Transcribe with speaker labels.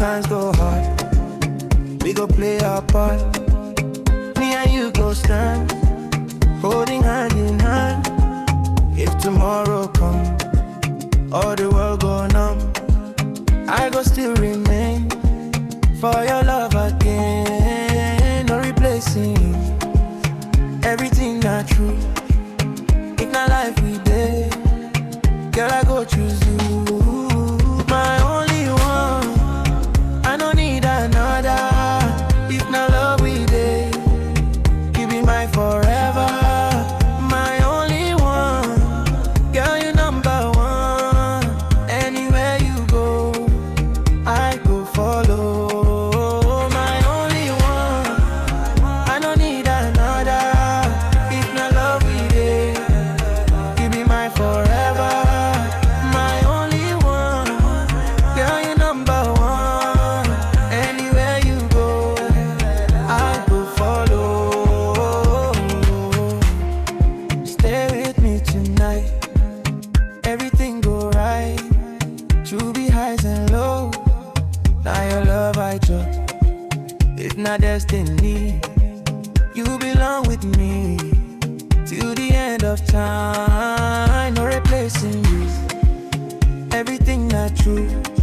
Speaker 1: times go hard, we go play our part. Me and you go stand, holding hand in hand. If tomorrow come, all the world go numb, I go still remain for your love again. No replacing everything not true. If not life we did, girl, I go choose you. My only one, I don't need another. If not love we did, you be mine forever. My only one, girl, you number one. Anywhere you go, I go follow. My only one, I don't need another. If not love we did, you be mine forever. My only one, girl, you number one. Anywhere you go, I go follow. Stay with me tonight, everything go right. To be highs and lows, now your love I trust. It's not destiny, you belong with me till the end of time. No replacing you, everything not true.